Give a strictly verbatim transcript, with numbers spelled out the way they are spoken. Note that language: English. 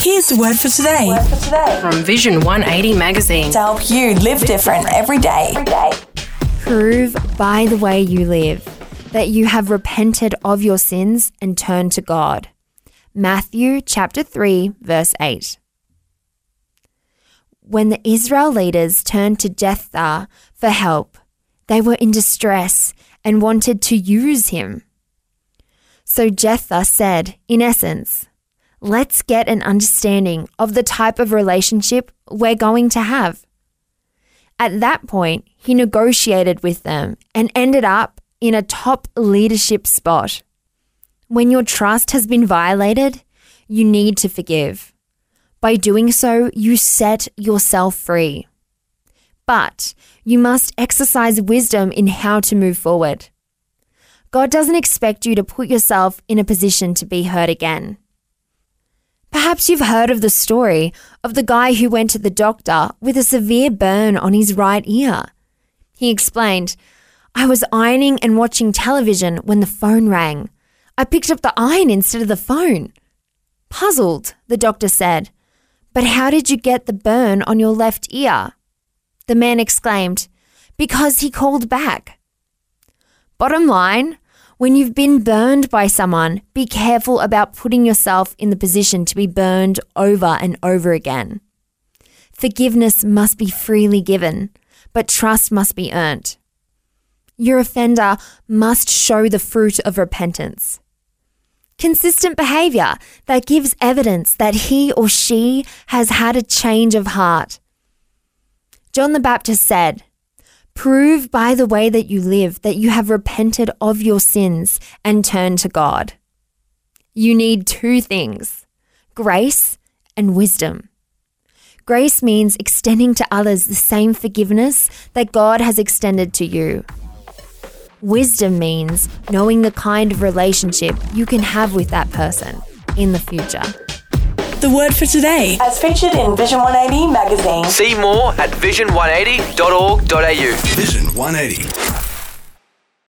Here's the word for today. Word for today. From Vision one eighty magazine. To help you live different every day. Every day. Prove by the way you live that you have repented of your sins and turned to God. Matthew chapter three, verse eight. When the Israel leaders turned to Jephthah for help, they were in distress and wanted to use him. So Jephthah said, in essence, let's get an understanding of the type of relationship we're going to have. At that point, he negotiated with them and ended up in a top leadership spot. When your trust has been violated, you need to forgive. By doing so, you set yourself free. But you must exercise wisdom in how to move forward. God doesn't expect you to put yourself in a position to be hurt again. Perhaps you've heard of the story of the guy who went to the doctor with a severe burn on his right ear. He explained, I was ironing and watching television when the phone rang. I picked up the iron instead of the phone. Puzzled, the doctor said, but how did you get the burn on your left ear? The man exclaimed, because he called back. Bottom line, when you've been burned by someone, be careful about putting yourself in the position to be burned over and over again. Forgiveness must be freely given, but trust must be earned. Your offender must show the fruit of repentance. Consistent behavior that gives evidence that he or she has had a change of heart. John the Baptist said, prove by the way that you live that you have repented of your sins and turned to God. You need two things, grace and wisdom. Grace means extending to others the same forgiveness that God has extended to you. Wisdom means knowing the kind of relationship you can have with that person in the future. The word for today. As featured in Vision one eighty magazine. See more at vision one eighty dot org dot a u. Vision one eighty.